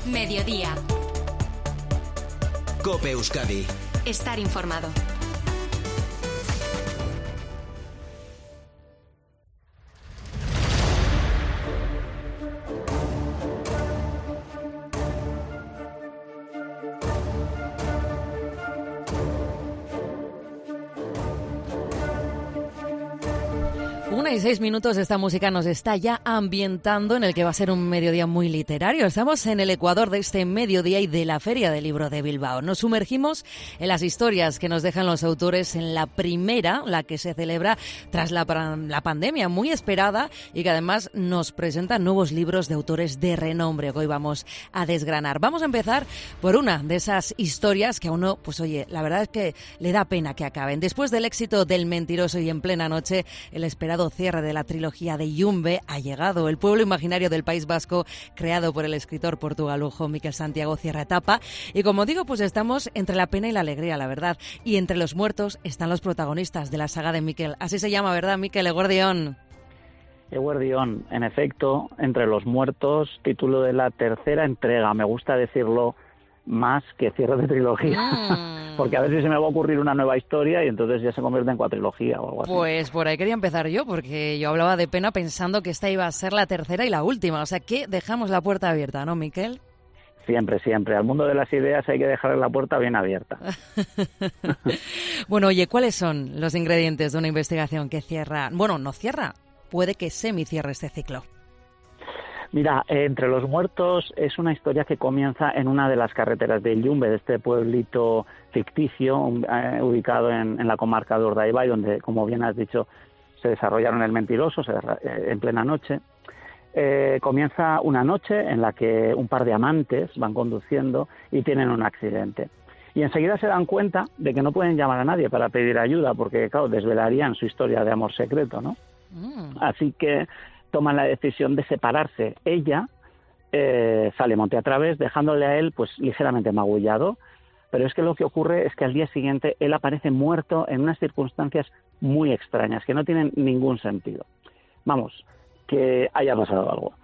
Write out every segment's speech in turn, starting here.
Mediodía. COPE Euskadi. Estar informado. Una y 6 minutos, esta música nos está ya ambientando en el que va a ser un mediodía muy literario. Estamos en el Ecuador de este mediodía y de la Feria del Libro de Bilbao. Nos sumergimos en las historias que nos dejan los autores en la primera, la que se celebra tras la pandemia, muy esperada, y que además nos presenta nuevos libros de autores de renombre que hoy vamos a desgranar. Vamos a empezar por una de esas historias que a uno, pues oye, la verdad es que le da pena que acaben. Después del éxito del Mentiroso y En plena noche, el esperado cierre de la trilogía de Yumbe ha llegado. El pueblo imaginario del País Vasco, creado por el escritor portugalujo Miquel Santiago, cierra etapa. Y como digo, pues estamos entre la pena y la alegría, la verdad. Y entre los muertos están los protagonistas de la saga de Miquel. Así se llama, ¿verdad, Miquel? Eguerdión. Eguerdión, en efecto, entre los muertos, título de la tercera entrega. Me gusta decirlo más que cierre de trilogía, porque a ver si se me va a ocurrir una nueva historia y entonces ya se convierte en cuatrilogía o algo así. Pues por ahí quería empezar yo, porque yo hablaba de pena pensando que esta iba a ser la tercera y la última, o sea que dejamos la puerta abierta, ¿no, Miquel? Siempre, siempre. Al mundo de las ideas hay que dejar la puerta bien abierta. Bueno, oye, ¿cuáles son los ingredientes de una investigación que cierra, bueno, no cierra, puede que semicierre este ciclo? Mira, Entre los muertos es una historia que comienza en una de las carreteras de Yumbe, de este pueblito ficticio ubicado en la comarca de Urdaibai, donde, como bien has dicho, se desarrollaron El Mentiroso, en plena noche. Comienza una noche en la que un par de amantes van conduciendo y tienen un accidente. Y enseguida se dan cuenta de que no pueden llamar a nadie para pedir ayuda, porque, claro, desvelarían su historia de amor secreto, ¿no? Así que toman la decisión de separarse. Ella sale monte a través, dejándole a él pues ligeramente magullado, pero es que lo que ocurre es que al día siguiente él aparece muerto en unas circunstancias muy extrañas, que no tienen ningún sentido. Vamos, que haya pasado algo.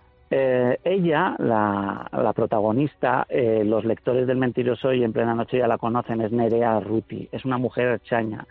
Ella, la protagonista, los lectores del Mentiroso y En plena noche ya la conocen, es Nerea Arruti, es una mujer extraña.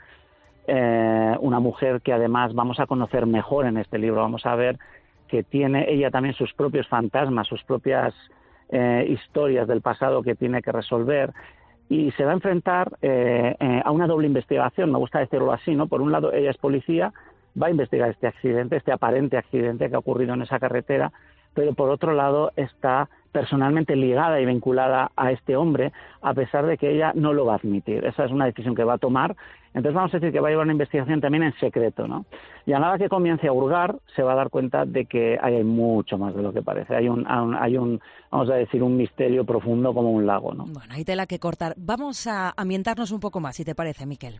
Una mujer que además vamos a conocer mejor en este libro. Vamos a ver que tiene ella también sus propios fantasmas, sus propias historias del pasado que tiene que resolver, y se va a enfrentar a una doble investigación, me gusta decirlo así, ¿no? Por un lado, ella es policía, va a investigar este accidente, este aparente accidente que ha ocurrido en esa carretera, pero por otro lado está personalmente ligada y vinculada a este hombre, a pesar de que ella no lo va a admitir. Esa es una decisión que va a tomar. Entonces vamos a decir que va a llevar una investigación también en secreto, ¿no? Y a nada que comience a hurgar, se va a dar cuenta de que hay mucho más de lo que parece. Hay un vamos a decir, un misterio profundo como un lago, ¿no? Bueno, hay tela que cortar. Vamos a ambientarnos un poco más, si te parece, Miquel.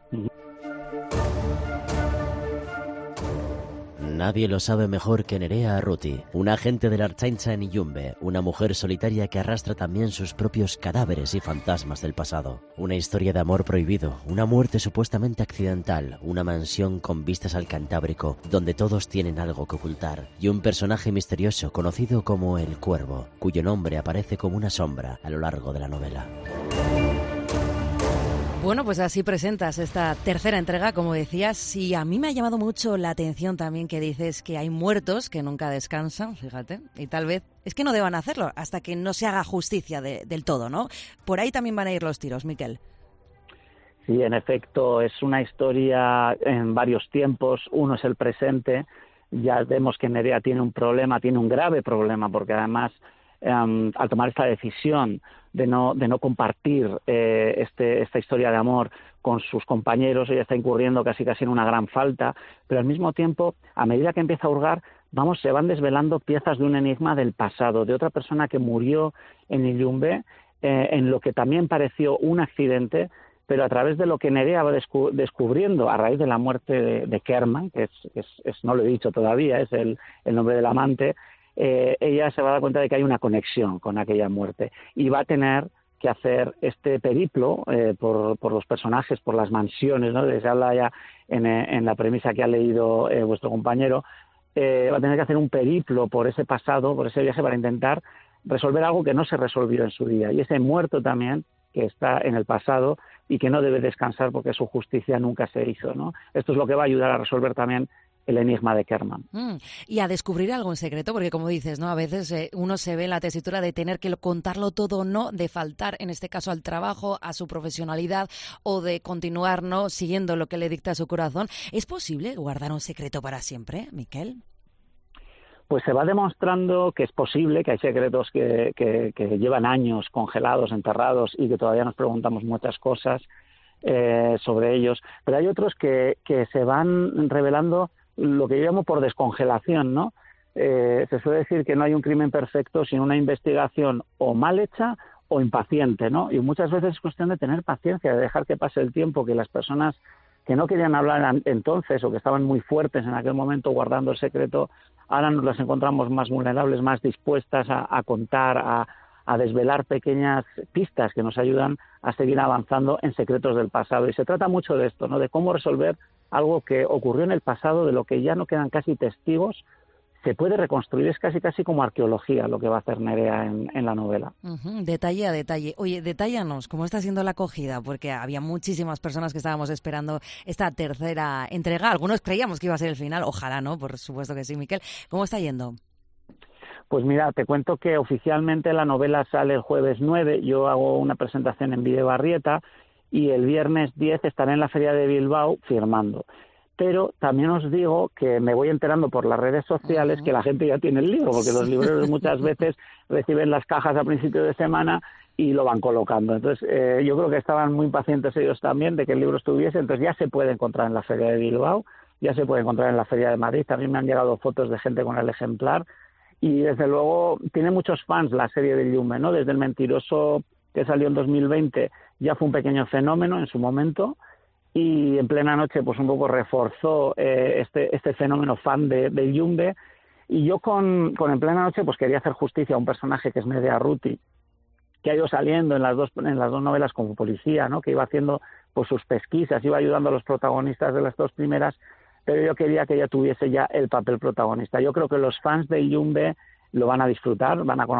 Nadie lo sabe mejor que Nerea Arruti, una agente de la Ertzaintza en Yumbe, una mujer solitaria que arrastra también sus propios cadáveres y fantasmas del pasado. Una historia de amor prohibido, una muerte supuestamente accidental, una mansión con vistas al Cantábrico, donde todos tienen algo que ocultar, y un personaje misterioso conocido como el Cuervo, cuyo nombre aparece como una sombra a lo largo de la novela. Bueno, pues así presentas esta tercera entrega, como decías, y a mí me ha llamado mucho la atención también que dices que hay muertos que nunca descansan, fíjate, y tal vez es que no deban hacerlo hasta que no se haga justicia del todo, ¿no? Por ahí también van a ir los tiros, Miquel. Sí, en efecto, es una historia en varios tiempos. Uno es el presente. Ya vemos que Nerea tiene un problema, tiene un grave problema, porque además al tomar esta decisión de no compartir esta historia de amor con sus compañeros, ella está incurriendo casi en una gran falta, pero al mismo tiempo, a medida que empieza a hurgar, se van desvelando piezas de un enigma del pasado, de otra persona que murió en Yumbe, en lo que también pareció un accidente, pero a través de lo que Nerea va descubriendo a raíz de la muerte de Kerman, que es no lo he dicho todavía, es el nombre del amante. Ella se va a dar cuenta de que hay una conexión con aquella muerte y va a tener que hacer este periplo por los personajes, por las mansiones, ¿no? Se habla ya en la premisa que ha leído vuestro compañero. Va a tener que hacer un periplo por ese pasado, por ese viaje, para intentar resolver algo que no se resolvió en su día. Y ese muerto también, que está en el pasado y que no debe descansar porque su justicia nunca se hizo, ¿no? Esto es lo que va a ayudar a resolver también el enigma de Kerman. Y a descubrir algo en secreto, porque como dices, ¿no? A veces uno se ve en la tesitura de tener que contarlo todo, ¿no? De faltar, en este caso, al trabajo, a su profesionalidad, o de continuar, ¿no? Siguiendo lo que le dicta su corazón. ¿Es posible guardar un secreto para siempre, Miquel? Pues se va demostrando que es posible, que hay secretos que llevan años congelados, enterrados, y que todavía nos preguntamos muchas cosas sobre ellos. Pero hay otros que se van revelando lo que yo llamo por descongelación, ¿no? Se suele decir que no hay un crimen perfecto sin una investigación o mal hecha o impaciente, ¿no? Y muchas veces es cuestión de tener paciencia, de dejar que pase el tiempo, que las personas que no querían hablar entonces o que estaban muy fuertes en aquel momento guardando el secreto, ahora nos las encontramos más vulnerables, más dispuestas a contar, a desvelar pequeñas pistas que nos ayudan a seguir avanzando en secretos del pasado. Y se trata mucho de esto, ¿no? De cómo resolver algo que ocurrió en el pasado, de lo que ya no quedan casi testigos. Se puede reconstruir, es casi como arqueología lo que va a hacer Nerea en la novela. Detalle a detalle. Oye, detállanos, ¿cómo está siendo la acogida? Porque había muchísimas personas que estábamos esperando esta tercera entrega. Algunos creíamos que iba a ser el final, ojalá no, por supuesto que sí, Miquel. ¿Cómo está yendo? Pues mira, te cuento que oficialmente la novela sale el jueves 9, yo hago una presentación en Bidebarrieta y el viernes 10 estaré en la Feria de Bilbao firmando. Pero también os digo que me voy enterando por las redes sociales que la gente ya tiene el libro, porque los libreros muchas veces reciben las cajas a principio de semana y lo van colocando. Entonces, yo creo que estaban muy impacientes ellos también de que el libro estuviese, entonces ya se puede encontrar en la Feria de Bilbao, ya se puede encontrar en la Feria de Madrid, también me han llegado fotos de gente con el ejemplar, y desde luego tiene muchos fans la serie de Yumbe, ¿no? Desde El mentiroso, que salió en 2020, ya fue un pequeño fenómeno en su momento, y En plena noche pues un poco reforzó este fenómeno fan de Yumbe, y yo con En plena noche pues quería hacer justicia a un personaje que es Nerea Ruti, que ha ido saliendo en las dos novelas como policía, ¿no? Que iba haciendo pues sus pesquisas, iba ayudando a los protagonistas de las dos primeras, pero yo quería que ella tuviese ya el papel protagonista. Yo creo que los fans de Yumbe lo van a disfrutar, van a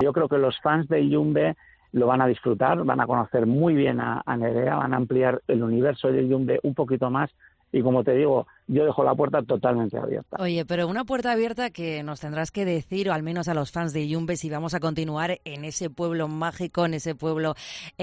conocer muy bien a Nerea, van a ampliar el universo de Yumbe un poquito más, y como te digo, yo dejo la puerta totalmente abierta. Oye, pero una puerta abierta que nos tendrás que decir, o al menos a los fans de Yumbe, si vamos a continuar en ese pueblo mágico, en ese pueblo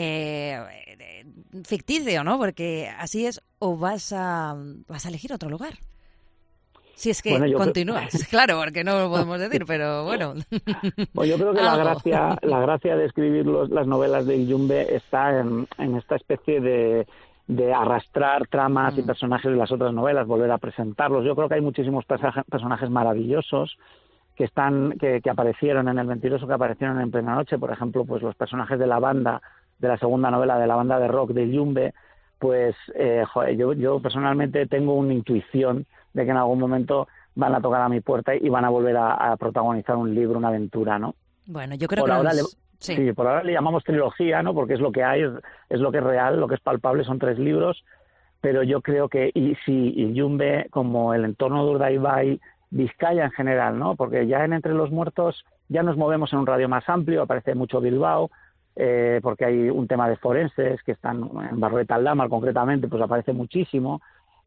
ficticio, ¿no? Porque así es, o vas a elegir otro lugar. Si es que continúas, claro, porque no lo podemos decir, pero bueno. Pues yo creo que la gracia de escribir las novelas de Yumbe está en esta especie de arrastrar tramas y personajes de las otras novelas, volver a presentarlos. Yo creo que hay muchísimos personajes maravillosos que aparecieron en El mentiroso, que aparecieron En plena noche. Por ejemplo, pues los personajes de la banda, de la segunda novela, de la banda de rock de Yumbe, pues yo personalmente tengo una intuición de que en algún momento van a tocar a mi puerta y van a volver a protagonizar un libro, una aventura, ¿no? Bueno, yo creo por que ahora sí, por ahora le llamamos trilogía, ¿no? Porque es lo que hay, es lo que es real, lo que es palpable, son 3 libros, pero yo creo que y Yumbe, como el entorno de Urdaibai, Vizcaya en general, ¿no? Porque ya en Entre los Muertos ya nos movemos en un radio más amplio, aparece mucho Bilbao, porque hay un tema de forenses que están en Barrueta Aldama, concretamente, pues aparece muchísimo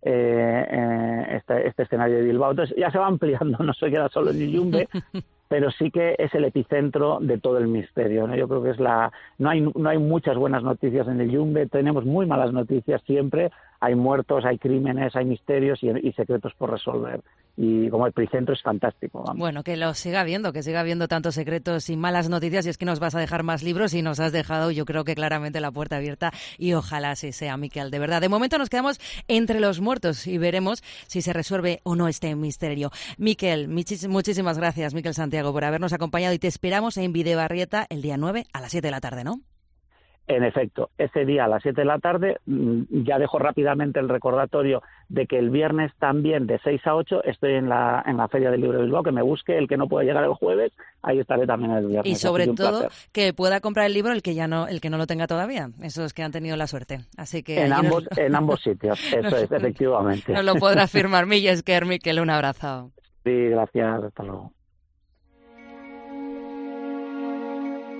este escenario de Bilbao. Entonces ya se va ampliando, no se queda solo en Yumbe, pero sí que es el epicentro de todo el misterio, ¿no? Yo creo que no hay muchas buenas noticias en el Yumbe, tenemos muy malas noticias siempre, hay muertos, hay crímenes, hay misterios y secretos por resolver. Y como epicentro es fantástico. Vamos. Bueno, que siga habiendo tantos secretos y malas noticias, y es que nos vas a dejar más libros y nos has dejado, yo creo que claramente, la puerta abierta, y ojalá así sea, Miquel, de verdad. De momento nos quedamos entre los muertos y veremos si se resuelve o no este misterio. Miquel, muchísimas gracias, Miquel Santiago, por habernos acompañado, y te esperamos en Bidebarrieta el día 9 a las 7 de la tarde, ¿no? En efecto, ese día a las 7 de la tarde, ya dejo rápidamente el recordatorio de que el viernes también de 6 a 8 estoy en la Feria del Libro de Bilbao, que me busque, el que no pueda llegar el jueves, ahí estaré también el viernes. Y sobre todo que pueda comprar el libro el que no lo tenga todavía, esos que han tenido la suerte. Así que en ambos sitios, eso es, efectivamente. Nos lo podrás firmar, Miquel, un abrazo. Sí, gracias, hasta luego.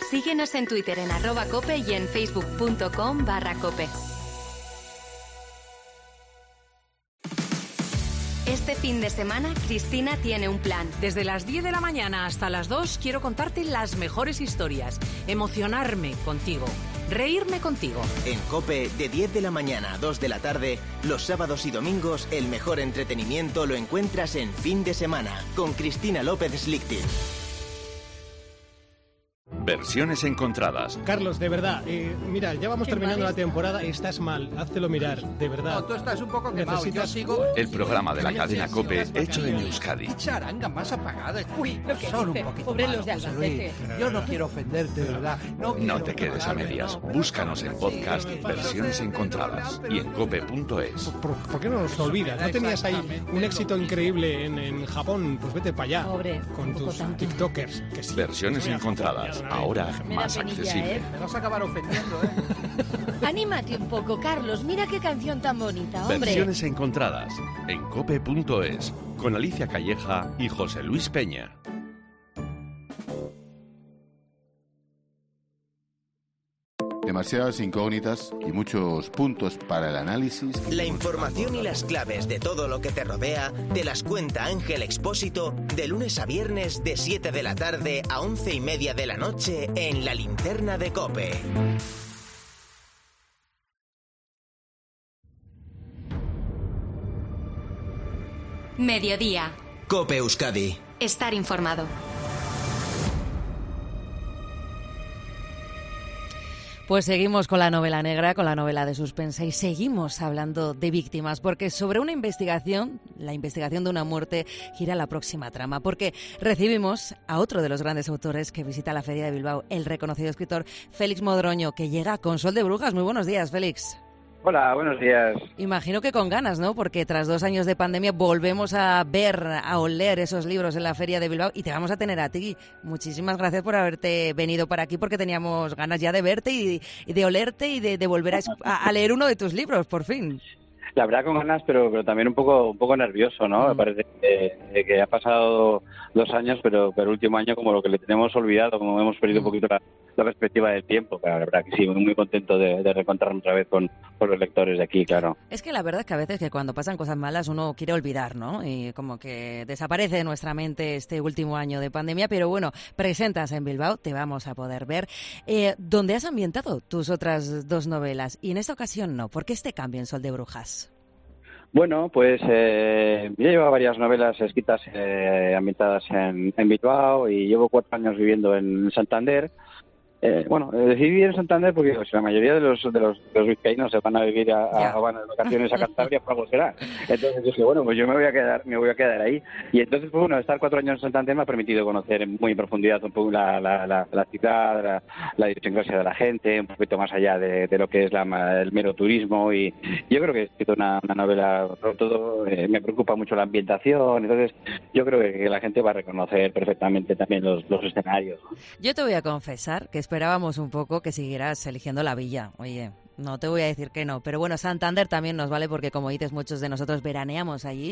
Síguenos en Twitter en @cope y en facebook.com/cope. Este fin de semana, Cristina tiene un plan. Desde las 10 de la mañana hasta las 2 quiero contarte las mejores historias, emocionarme contigo, reírme contigo. En COPE, de 10 de la mañana a 2 de la tarde, los sábados y domingos, el mejor entretenimiento lo encuentras en Fin de Semana, con Cristina López Slichting. Versiones encontradas. Carlos, de verdad, mira, ya vamos terminando la temporada y estás mal, háztelo mirar, de verdad. No, tú estás un poco quemado, yo sigo... El programa de la cadena COPE hecho en Euskadi. Charanga más apagada. Uy, lo que son dice, un poquito pobre malos, los de José Albacete. Luis. Yo no quiero ofenderte, de verdad. No te quedes a medias. Búscanos en podcast Versiones encontradas y en cope.es. ¿Por qué no nos olvidas? ¿No tenías ahí un éxito increíble en Japón? Pues vete para allá. Pobre, con tus tiktokers. Que sí, Versiones encontradas, ahora más accesible. Me vas a acabar ofendiendo, Anímate un poco, Carlos. Mira qué canción tan bonita, hombre. Versiones encontradas en cope.es con Alicia Calleja y José Luis Peña. Demasiadas incógnitas y muchos puntos para el análisis. La información y las claves de todo lo que te rodea te las cuenta Ángel Expósito de lunes a viernes de 7 de la tarde a 11:30 de la noche en La Linterna de COPE. Mediodía. COPE Euskadi. Estar informado. Pues seguimos con la novela negra, con la novela de suspense y seguimos hablando de víctimas, porque sobre una investigación, la investigación de una muerte, gira la próxima trama, porque recibimos a otro de los grandes autores que visita la Feria de Bilbao, el reconocido escritor Félix Modroño, que llega con Sol de Brujas. Muy buenos días, Félix. Hola, buenos días. Imagino que con ganas, ¿no? Porque tras 2 años de pandemia volvemos a ver, a oler esos libros en la Feria de Bilbao y te vamos a tener a ti. Muchísimas gracias por haberte venido para aquí porque teníamos ganas ya de verte y de olerte y de volver a leer uno de tus libros, por fin. La verdad con ganas, pero también un poco nervioso, ¿no? Me parece que ha pasado 2 años, pero el último año como lo que le tenemos olvidado, como hemos perdido un poquito la perspectiva del tiempo. Pero la verdad que sí, muy contento de reencontrarme otra vez con los lectores de aquí, claro. Es que la verdad es que a veces que cuando pasan cosas malas uno quiere olvidar, ¿no? Y como que desaparece de nuestra mente este último año de pandemia, pero bueno, presentas en Bilbao, te vamos a poder ver. ¿Dónde has ambientado tus otras 2 novelas? Y en esta ocasión no. ¿Por qué este cambio en Sol de Brujas? Bueno, pues ya llevo varias novelas escritas ambientadas en Bilbao y llevo 4 años viviendo en Santander. Decidí vivir en Santander porque la mayoría de los vizcaínos se van a vivir van a vacaciones a Cantabria, por algo será. Entonces dije, bueno, pues yo me voy a quedar ahí. Y entonces, pues bueno, estar 4 años en Santander me ha permitido conocer muy en profundidad un poco la ciudad, la idiosincrasia de la gente, un poquito más allá de lo que es el mero turismo. Y yo creo que he escrito una novela, sobre todo me preocupa mucho la ambientación. Entonces yo creo que la gente va a reconocer perfectamente también los escenarios. Yo te voy a confesar que esperábamos un poco que siguieras eligiendo la villa. Oye, no te voy a decir que no, pero bueno, Santander también nos vale porque, como dices, muchos de nosotros veraneamos allí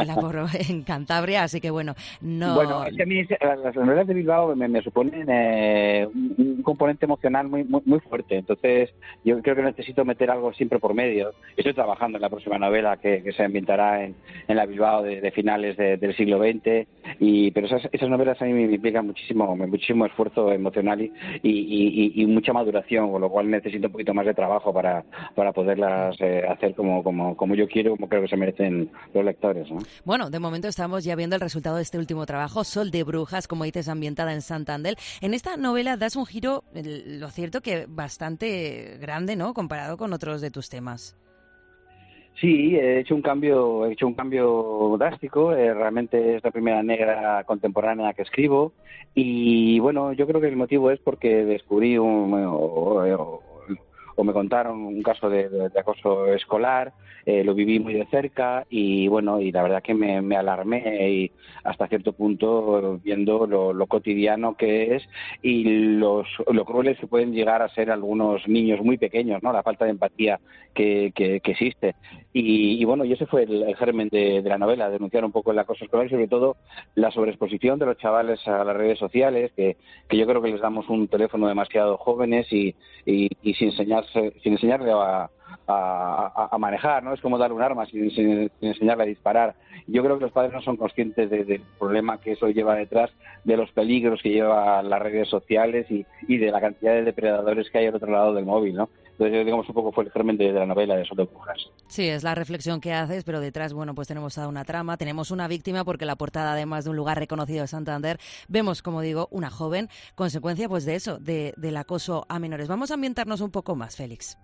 en Cantabria, así que bueno, no... Bueno, es que a mí las novelas de Bilbao me suponen un componente emocional muy fuerte, entonces yo creo que necesito meter algo siempre por medio. Estoy trabajando en la próxima novela que se ambientará en la Bilbao de finales del siglo XX, pero esas novelas a mí me implican muchísimo esfuerzo emocional y mucha maduración, con lo cual necesito un poquito más de trabajo para poderlas hacer como yo quiero, como creo que se merecen los lectores, ¿no? Bueno, de momento estamos ya viendo el resultado de este último trabajo, Sol de Brujas, como dices, ambientada en Santander. En esta novela das un giro, lo cierto que bastante grande, ¿no?, comparado con otros de tus temas. Sí, he hecho un cambio drástico. Realmente es la primera negra contemporánea que escribo y bueno, yo creo que el motivo es porque descubrí me contaron un caso de acoso escolar. Lo viví muy de cerca y bueno, y la verdad que me alarmé y hasta cierto punto viendo lo cotidiano que es y lo crueles que pueden llegar a ser algunos niños muy pequeños, ¿no? La falta de empatía que existe. Y bueno, y ese fue el germen de la novela, denunciar un poco el acoso escolar y sobre todo la sobreexposición de los chavales a las redes sociales, que yo creo que les damos un teléfono demasiado jóvenes y sin enseñarle a manejar, ¿no? Es como dar un arma sin enseñarle a disparar. Yo creo que los padres no son conscientes del problema que eso lleva detrás, de los peligros que lleva las redes sociales y de la cantidad de depredadores que hay al otro lado del móvil, ¿no? Entonces, digamos, un poco fue el germen de la novela de Sol de Brujas. Sí, es la reflexión que haces, pero detrás, bueno, pues tenemos toda una trama, tenemos una víctima, porque la portada, además de un lugar reconocido de Santander, vemos, como digo, una joven, consecuencia pues de eso, del acoso a menores. Vamos a ambientarnos un poco más, Félix.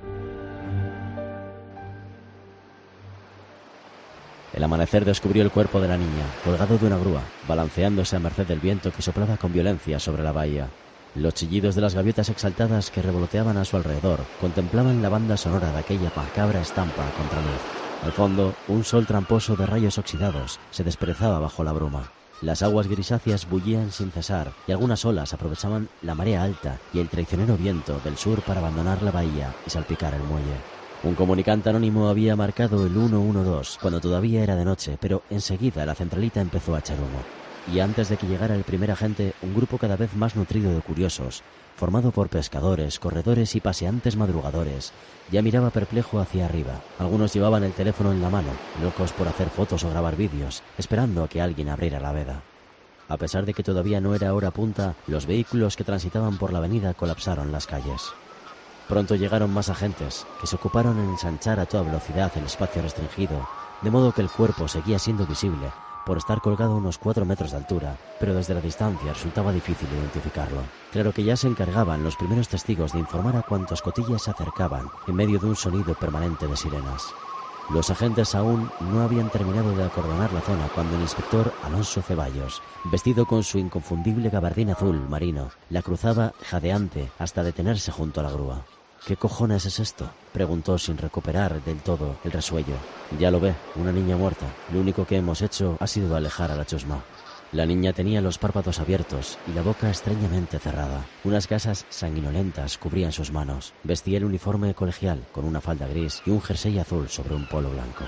El amanecer descubrió el cuerpo de la niña, colgado de una grúa, balanceándose a merced del viento que soplaba con violencia sobre la bahía. Los chillidos de las gaviotas exaltadas que revoloteaban a su alrededor contemplaban la banda sonora de aquella macabra estampa a contraluz. Al fondo, un sol tramposo de rayos oxidados se desperezaba bajo la bruma. Las aguas grisáceas bullían sin cesar y algunas olas aprovechaban la marea alta y el traicionero viento del sur para abandonar la bahía y salpicar el muelle. Un comunicante anónimo había marcado el 112 cuando todavía era de noche, pero enseguida la centralita empezó a echar humo. Y antes de que llegara el primer agente, un grupo cada vez más nutrido de curiosos, formado por pescadores, corredores y paseantes madrugadores, ya miraba perplejo hacia arriba. Algunos llevaban el teléfono en la mano, locos por hacer fotos o grabar vídeos, esperando a que alguien abriera la veda. A pesar de que todavía no era hora punta, los vehículos que transitaban por la avenida colapsaron las calles. Pronto llegaron más agentes, que se ocuparon en ensanchar a toda velocidad el espacio restringido, de modo que el cuerpo seguía siendo visible, por estar colgado a unos 4 metros de altura, pero desde la distancia resultaba difícil identificarlo. Claro que ya se encargaban los primeros testigos de informar a cuantos cotillas se acercaban, en medio de un sonido permanente de sirenas. Los agentes aún no habían terminado de acordonar la zona cuando el inspector Alonso Ceballos, vestido con su inconfundible gabardín azul marino, la cruzaba jadeante hasta detenerse junto a la grúa. «¿Qué cojones es esto?», preguntó sin recuperar del todo el resuello. «Ya lo ve, una niña muerta. Lo único que hemos hecho ha sido alejar a la chusma». La niña tenía los párpados abiertos y la boca extrañamente cerrada. Unas gasas sanguinolentas cubrían sus manos. Vestía el uniforme colegial con una falda gris y un jersey azul sobre un polo blanco.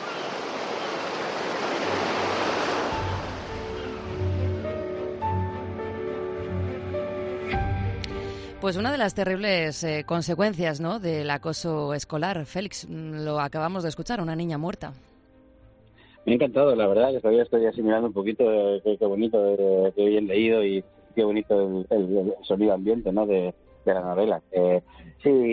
Pues una de las terribles consecuencias, ¿no?, del acoso escolar. Félix, lo acabamos de escuchar, una niña muerta. Me ha encantado, la verdad, que todavía estoy asimilando un poquito, qué bonito, qué bien leído y qué bonito el sonido ambiente, ¿no?, de la novela. Sí,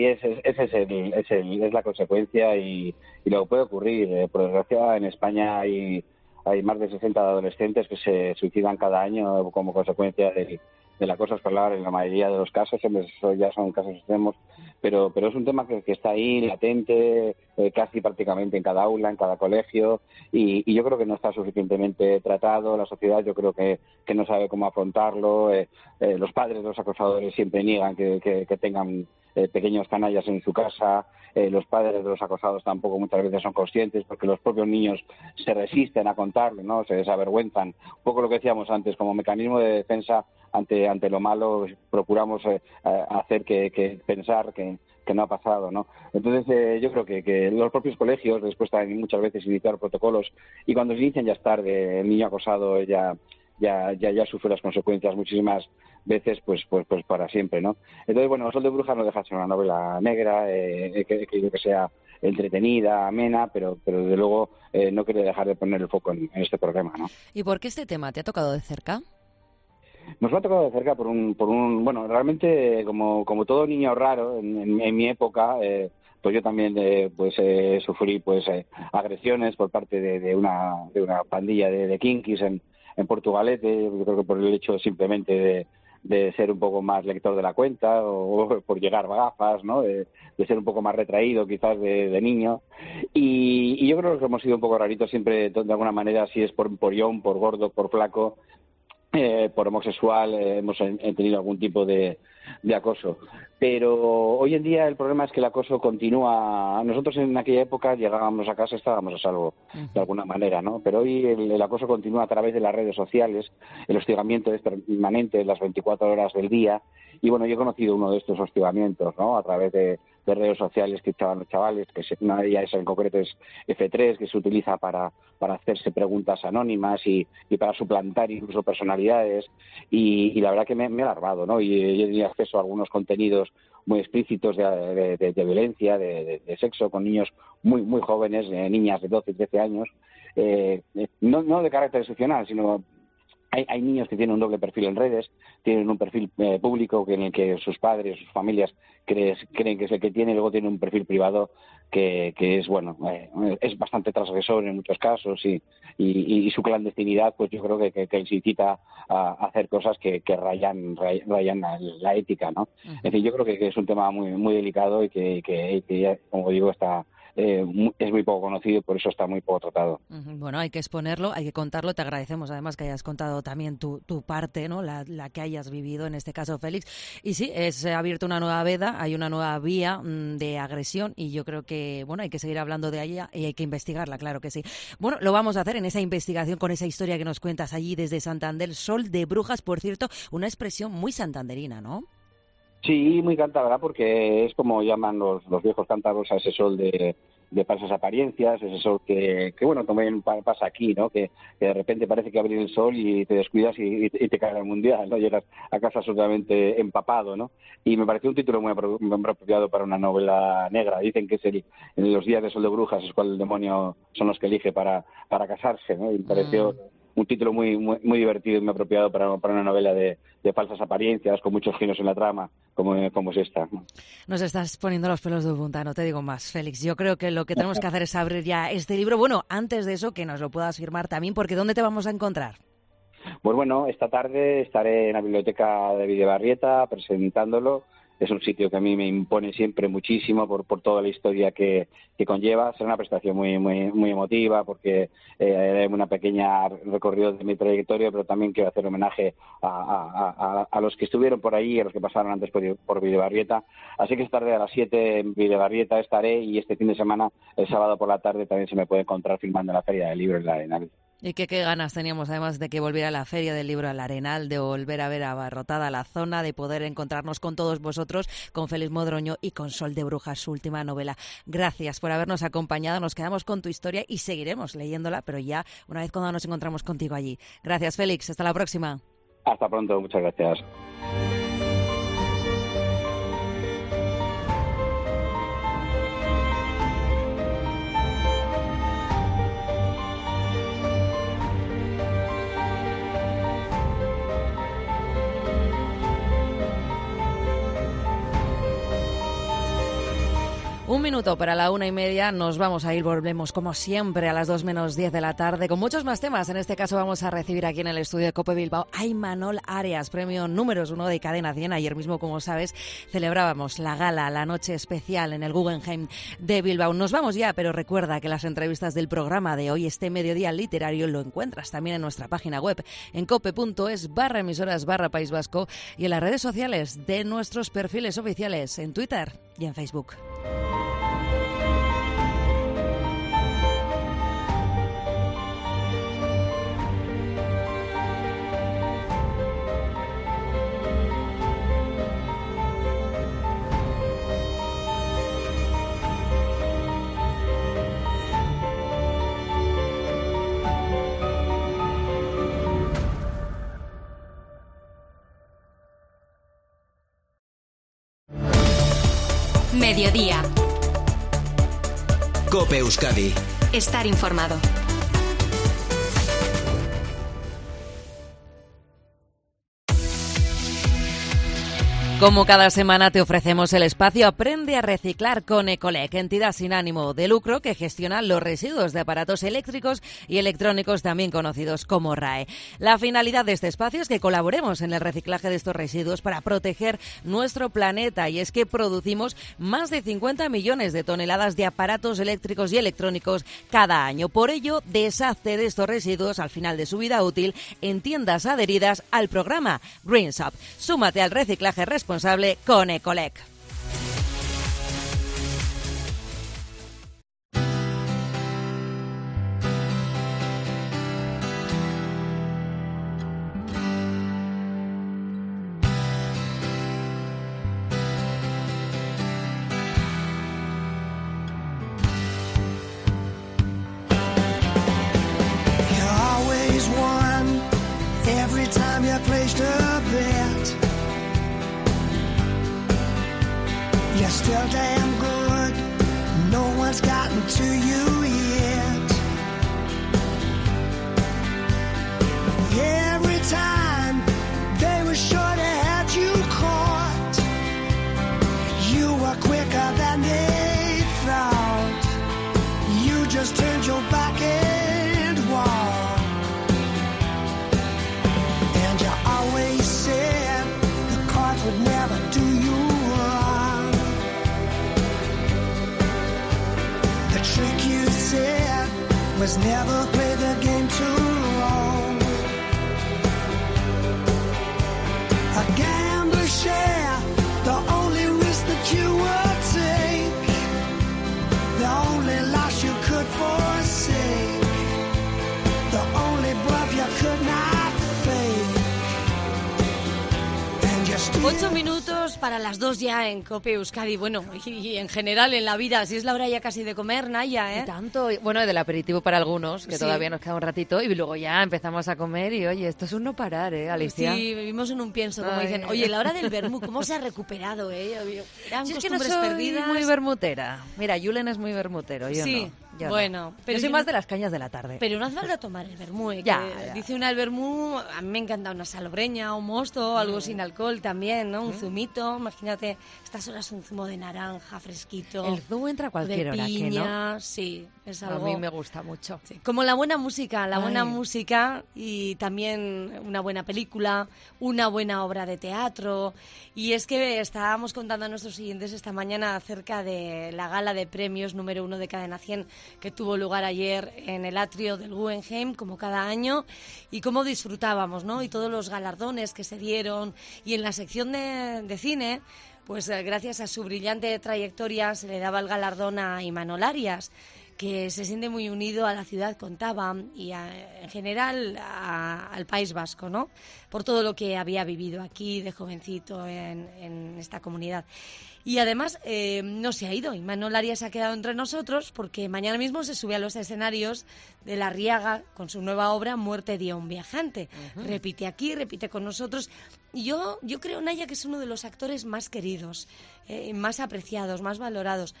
es la consecuencia y lo que puede ocurrir. Por desgracia, en España hay más de 60 adolescentes que se suicidan cada año como consecuencia del acoso escolar en la mayoría de los casos. Eso ya son casos extremos, pero es un tema que está ahí latente, casi prácticamente en cada aula, en cada colegio, y yo creo que no está suficientemente tratado. La sociedad yo creo que no sabe cómo afrontarlo. Los padres de los acosadores siempre niegan que tengan pequeños canallas en su casa. Los padres de los acosados tampoco muchas veces son conscientes, porque los propios niños se resisten a contarlo, ¿no? Se desavergüenzan. Un poco lo que decíamos antes, como mecanismo de defensa ante lo malo, procuramos hacer que pensar que no ha pasado, ¿no? Entonces yo creo que los propios colegios después también muchas veces iniciar protocolos, y cuando se inician ya es tarde. El niño acosado ya sufre las consecuencias muchísimas veces pues para siempre, ¿no? Entonces, bueno, Sol de Brujas no deja de ser una novela negra, que sea entretenida, amena, pero desde luego no quiere dejar de poner el foco en este problema, ¿no? ¿Y por qué este tema te ha tocado de cerca? Nos ha tocado de cerca por un bueno, realmente como todo niño raro en mi época, pues yo también sufrí agresiones por parte de una pandilla de kinkis en Portugalete. Yo creo que por el hecho simplemente de ser un poco más lector de la cuenta, o por llegar gafas, ¿no? De ser un poco más retraído quizás de niño, y yo creo que hemos sido un poco raritos siempre de alguna manera, si es por pollón, por gordo, por flaco. por homosexual hemos tenido algún tipo de acoso. Pero hoy en día el problema es que el acoso continúa. Nosotros en aquella época llegábamos a casa y estábamos a salvo, de alguna manera, ¿no? Pero hoy el acoso continúa a través de las redes sociales, el hostigamiento es permanente las 24 horas del día. Y bueno, yo he conocido uno de estos hostigamientos, ¿no? A través de redes sociales que estaban los chavales, que una de ellas en concreto es F3, que se utiliza para hacerse preguntas anónimas y para suplantar incluso personalidades. Y la verdad que me ha alarmado, ¿no? Y yo tenía acceso a algunos contenidos muy explícitos de violencia, de sexo, con niños muy jóvenes, niñas de 12, 13 años, no de carácter excepcional, sino hay niños que tienen un doble perfil en redes, tienen un perfil público en el que sus padres, sus familias creen que es el que tiene, y luego tienen un perfil privado que es, bueno, es bastante transgresor en muchos casos y su clandestinidad, pues yo creo que les incita a hacer cosas que rayan la ética, ¿no? En fin, yo creo que es un tema muy delicado y que ya, como digo, es muy poco conocido y por eso está muy poco tratado. Bueno, hay que exponerlo, hay que contarlo. Te agradecemos además que hayas contado también tu parte, ¿no? La que hayas vivido, en este caso, Félix. Y sí, se ha abierto una nueva veda, hay una nueva vía de agresión y yo creo que, bueno, hay que seguir hablando de ella y hay que investigarla, claro que sí. Bueno, lo vamos a hacer en esa investigación con esa historia que nos cuentas allí desde Santander. Sol de Brujas, por cierto, una expresión muy santanderina, ¿no? Sí, muy cántabra, porque es como llaman los viejos cántabros a ese sol de falsas apariencias, ese sol que bueno, también pasa aquí, ¿no? Que de repente parece que abrir el sol y te descuidas y te cae el mundial, ¿no? Llegas a casa absolutamente empapado, ¿no? Y me pareció un título muy apropiado para una novela negra. Dicen que es en los días de Sol de Brujas es cuando el demonio son los que elige para casarse, ¿no? Y me pareció un título muy divertido y muy apropiado para una novela de falsas apariencias, con muchos giros en la trama, como es esta. Nos estás poniendo los pelos de punta, no te digo más, Félix. Yo creo que lo que tenemos que hacer es abrir ya este libro. Bueno, antes de eso, que nos lo puedas firmar también, porque ¿dónde te vamos a encontrar? Pues bueno, esta tarde estaré en la biblioteca de Videbarrieta presentándolo. Es un sitio que a mí me impone siempre muchísimo por toda la historia que conlleva. Será una prestación muy emotiva porque haré una pequeña recorrido de mi trayectoria, pero también quiero hacer homenaje a los que estuvieron por ahí, a los que pasaron antes por Videbarrieta. Así que esta tarde a las 7 en Videbarrieta estaré, y este fin de semana, el sábado por la tarde, también se me puede encontrar filmando en la Feria del Libro en la Arenal. Y qué ganas teníamos además de que volviera la Feria del Libro al Arenal, de volver a ver abarrotada la zona, de poder encontrarnos con todos vosotros, con Félix Modroño y con Sol de Brujas, su última novela. Gracias por habernos acompañado, nos quedamos con tu historia y seguiremos leyéndola, pero ya una vez cuando nos encontramos contigo allí. Gracias, Félix, hasta la próxima. Hasta pronto, muchas gracias. Un minuto para la 1:30, nos vamos a ir, volvemos como siempre a las 2 menos 10 de la tarde con muchos más temas. En este caso vamos a recibir aquí en el estudio de COPE Bilbao a Imanol Arias, premio número 1 de Cadena 100. Ayer mismo, como sabes, celebrábamos la gala, la noche especial en el Guggenheim de Bilbao. Nos vamos ya, pero recuerda que las entrevistas del programa de hoy, este mediodía literario, lo encuentras también en nuestra página web, en cope.es/emisoras/País Vasco, y en las redes sociales de nuestros perfiles oficiales, en Twitter y en Facebook. Mediodía. COPE Euskadi. Estar informado. Como cada semana te ofrecemos el espacio Aprende a Reciclar con Ecolec, entidad sin ánimo de lucro que gestiona los residuos de aparatos eléctricos y electrónicos, también conocidos como RAE. La finalidad de este espacio es que colaboremos en el reciclaje de estos residuos para proteger nuestro planeta, y es que producimos más de 50 millones de toneladas de aparatos eléctricos y electrónicos cada año. Por ello, deshazte de estos residuos al final de su vida útil en tiendas adheridas al programa Green Shop. Súmate al reciclaje responsable con Ecolec. You're still damn good. No one's gotten to you yet. Every time they were sure they had you caught. You were quicker than they thought. You just turned your back and walked. And you always said the cards would never do you wrong. The trick you said was never play the game too long. A gambler share, the only risk that you would take, the only loss you could forsake, the only bluff you could not fake. 8 minutos para las 2 ya en COPE Euskadi. Bueno, y en general en la vida, si es la hora ya casi de comer, Naya, ¿eh? Y tanto, bueno, del aperitivo para algunos, que Sí. todavía nos queda un ratito, y luego ya empezamos a comer y, oye, esto es un no parar, Alicia? Sí, vivimos en un pienso, como Ay. dicen. Oye, la hora del vermú, ¿cómo se ha recuperado, Eran Yo es que no costumbres soy perdidas. muy vermutera. Mira, Julen es muy vermutero, yo Sí, no. Yo bueno, no. pero yo soy yo más no- de las cañas de la tarde. Pero no hace falta tomar el vermú, Ya, que ya. dice una el vermú, a mí me encanta una salobreña, un mosto, algo sin alcohol también, ¿no? Un zumito, imagínate, estas horas un zumo de naranja fresquito. El zumo entra a cualquier de hora, ¿que piña, no? sí, es A algo... mí me gusta mucho. Como la buena música, Ay. y también una buena película, una buena obra de teatro. Y es que estábamos contando a nuestros siguientes esta mañana acerca de la gala de premios número 1 de Cadena 100 que tuvo lugar ayer en el atrio del Guggenheim, como cada año, y cómo disfrutábamos, ¿no? Y todos los galardones que se dieron. Y en la sección de cine, pues gracias a su brillante trayectoria se le daba el galardón a Imanol Arias, que se siente muy unido a la ciudad, contaba, y en general al País Vasco, ¿no? Por todo lo que había vivido aquí de jovencito en esta comunidad. Y además no se ha ido, Imanol Arias ha quedado entre nosotros porque mañana mismo se sube a los escenarios de La Riaga con su nueva obra Muerte de un viajante. Ujú. Repite aquí, repite con nosotros. Y yo creo, Naya, que es uno de los actores más queridos, más apreciados, más valorados.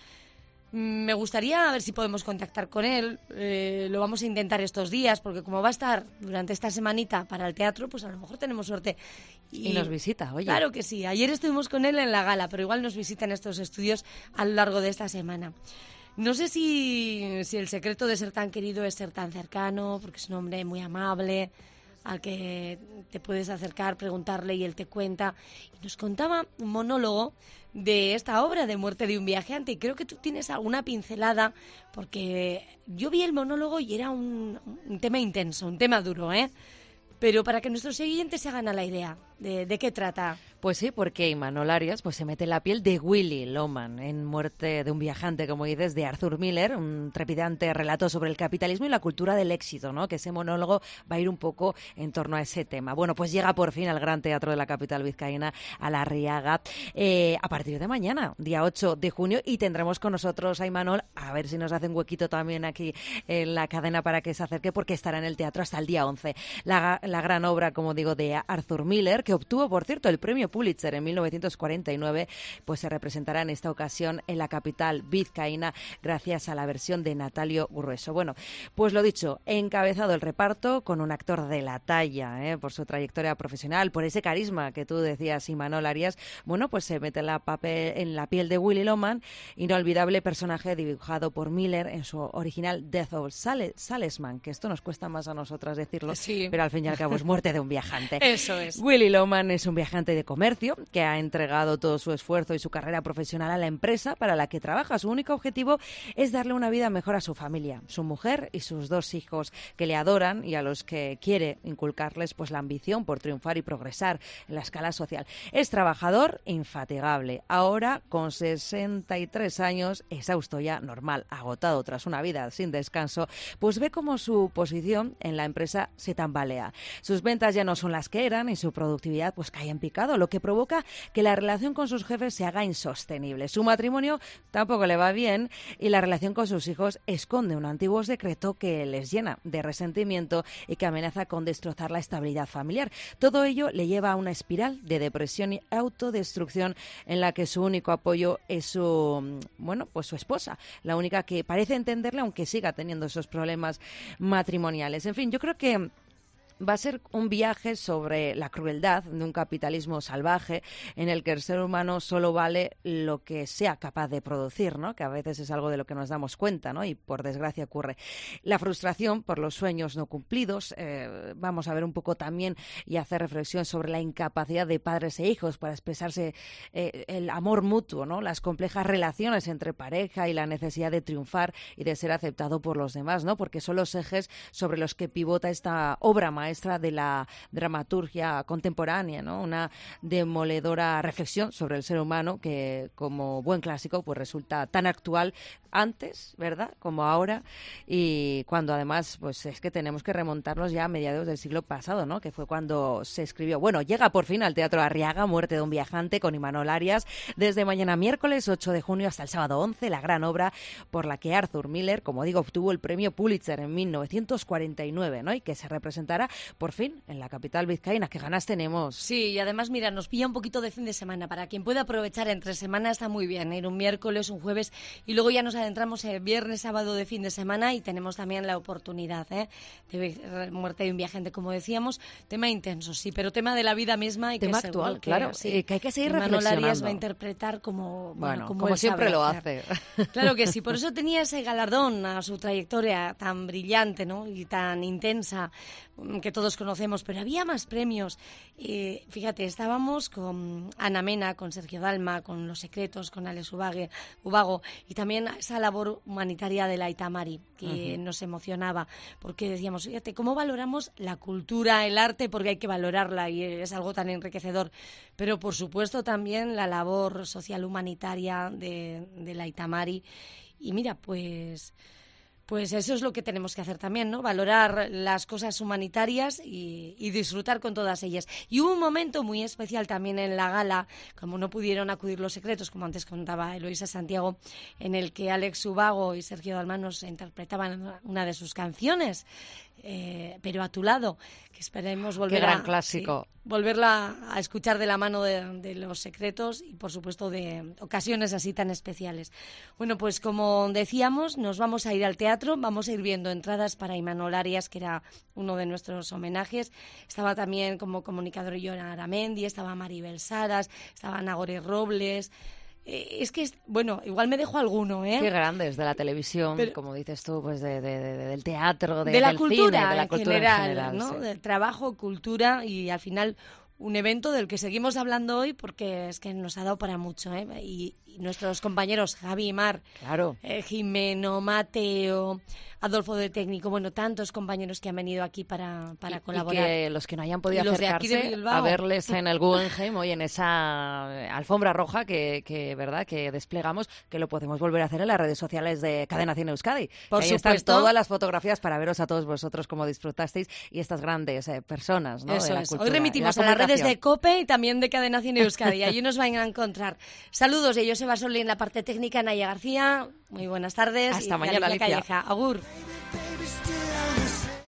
Me gustaría ver si podemos contactar con él. Lo vamos a intentar estos días, porque como va a estar durante esta semanita para el teatro, pues a lo mejor tenemos suerte. Y nos visita, oye. Claro que sí. Ayer estuvimos con él en la gala, pero igual nos visita en estos estudios a lo largo de esta semana. No sé si el secreto de ser tan querido es ser tan cercano, porque es un hombre muy amable, al que te puedes acercar, preguntarle y él te cuenta. Y nos contaba un monólogo de esta obra de Muerte de un viajante, y creo que tú tienes alguna pincelada, porque yo vi el monólogo y era un tema intenso, un tema duro, ¿eh? Pero para que nuestros oyentes se hagan a la idea de qué trata. Pues sí, porque Imanol Arias pues se mete en la piel de Willy Loman en Muerte de un viajante, como dices, de Arthur Miller, un trepidante relato sobre el capitalismo y la cultura del éxito, ¿no? Que ese monólogo va a ir un poco en torno a ese tema. Bueno, pues llega por fin al Gran Teatro de la capital vizcaína, a La Riaga, a partir de mañana, día 8 de junio, y tendremos con nosotros a Imanol, a ver si nos hace un huequito también aquí en la cadena para que se acerque, porque estará en el teatro hasta el día 11. La gran obra, como digo, de Arthur Miller, que obtuvo, por cierto, el premio Pulitzer en 1949, pues se representará en esta ocasión en la capital vizcaína gracias a la versión de Natalio Grueso. Bueno, pues lo dicho, encabezado el reparto con un actor de la talla, por su trayectoria profesional, por ese carisma que tú decías, Imanol Arias. Bueno, pues se mete en la piel de Willy Loman, inolvidable personaje dibujado por Miller en su original Death of Salesman, que esto nos cuesta más a nosotras decirlo, sí, pero al fin y al cabo es muerte de un viajante. Eso es. Willy Loman es un viajante de comercio que ha entregado todo su esfuerzo y su carrera profesional a la empresa para la que trabaja. Su único objetivo es darle una vida mejor a su familia, su mujer y sus 2 hijos que le adoran y a los que quiere inculcarles pues la ambición por triunfar y progresar en la escala social. Es trabajador infatigable. Ahora, con 63 años, exhausto ya, normal, agotado tras una vida sin descanso, pues ve cómo su posición en la empresa se tambalea. Sus ventas ya no son las que eran y su productividad pues cae en picado, lo que provoca que la relación con sus jefes se haga insostenible. Su matrimonio tampoco le va bien y la relación con sus hijos esconde un antiguo secreto que les llena de resentimiento y que amenaza con destrozar la estabilidad familiar. Todo ello le lleva a una espiral de depresión y autodestrucción en la que su único apoyo es su esposa, la única que parece entenderle aunque siga teniendo esos problemas matrimoniales. En fin, yo creo que va a ser un viaje sobre la crueldad de un capitalismo salvaje en el que el ser humano solo vale lo que sea capaz de producir, ¿no? Que a veces es algo de lo que nos damos cuenta, ¿no? Y por desgracia ocurre. La frustración por los sueños no cumplidos. Vamos a ver un poco también y hacer reflexión sobre la incapacidad de padres e hijos para expresarse el amor mutuo, ¿no? Las complejas relaciones entre pareja y la necesidad de triunfar y de ser aceptado por los demás, ¿no? Porque son los ejes sobre los que pivota esta obra maestra de la dramaturgia contemporánea, ¿no? Una demoledora reflexión sobre el ser humano que, como buen clásico, pues resulta tan actual antes, ¿verdad?, como ahora, y cuando además pues es que tenemos que remontarnos ya a mediados del siglo pasado, ¿no?, que fue cuando se escribió. Bueno, llega por fin al Teatro Arriaga Muerte de un viajante con Imanol Arias desde mañana miércoles 8 de junio hasta el sábado 11, la gran obra por la que Arthur Miller, como digo, obtuvo el premio Pulitzer en 1949, ¿no?, y que se representará por fin en la capital vizcaína. ¿Qué ganas tenemos? Sí, y además, mira, nos pilla un poquito de fin de semana. Para quien pueda aprovechar entre semana está muy bien, ir un miércoles, un jueves, y luego ya nos adentramos el viernes, sábado de fin de semana, y tenemos también la oportunidad de ver Muerte de un viajante, como decíamos. Tema intenso, sí, pero tema de la vida misma. Y tema que actual, que, claro, sí, que hay que seguir Imanol reflexionando. Arias va a interpretar como como siempre lo hace. Claro que sí, por eso tenía ese galardón a su trayectoria tan brillante, ¿no?, y tan intensa, que todos conocemos, pero había más premios. Fíjate, estábamos con Ana Mena, con Sergio Dalma, con Los Secretos, con Alex Ubago, y también esa labor humanitaria de la Itamari, que nos emocionaba, porque decíamos, fíjate, ¿cómo valoramos la cultura, el arte? Porque hay que valorarla y es algo tan enriquecedor, pero por supuesto también la labor social humanitaria de la Itamari. Y mira, pues eso es lo que tenemos que hacer también, ¿no? Valorar las cosas humanitarias y disfrutar con todas ellas. Y hubo un momento muy especial también en la gala, como no pudieron acudir Los Secretos, como antes contaba Eloísa Santiago, en el que Alex Ubago y Sergio Dalma nos interpretaban una de sus canciones, pero a tu lado, que esperemos volver Qué gran clásico. Sí, volverla a escuchar de la mano de Los Secretos y, por supuesto, de ocasiones así tan especiales. Bueno, pues como decíamos, nos vamos a ir al teatro, vamos a ir viendo entradas para Imanol Arias, que era uno de nuestros homenajes. Estaba también como comunicador Yona Aramendi, estaba Maribel Saras, estaba Nagore Robles. Es que, bueno, igual me dejo alguno, ¿eh? Qué grandes de la televisión, pero, como dices tú, pues del teatro, de la del cultura, cine, de la cultura en general, ¿no? Sí. Del trabajo, cultura y al final un evento del que seguimos hablando hoy porque es que nos ha dado para mucho, ¿eh? Y nuestros compañeros Javi y Mar, claro, Jimeno, Mateo, Adolfo de técnico, bueno, tantos compañeros que han venido aquí para colaborar. Y que los que no hayan podido acercarse a verles en el Guggenheim hoy en esa alfombra roja que verdad que desplegamos, que lo podemos volver a hacer en las redes sociales de Cadena 100 Euskadi. Por ahí supuesto. Están todas las fotografías para veros a todos vosotros cómo disfrutasteis y estas grandes personas, ¿no? Eso de la es. cultura, Hoy remitimos a las redes de COPE y también de Cadena 100 Euskadi. Allí nos van a encontrar. Saludos de Joseba Soli en la parte técnica, Naya García. Muy buenas tardes. Hasta mañana, Alicia. Calleja. Agur. Baby, still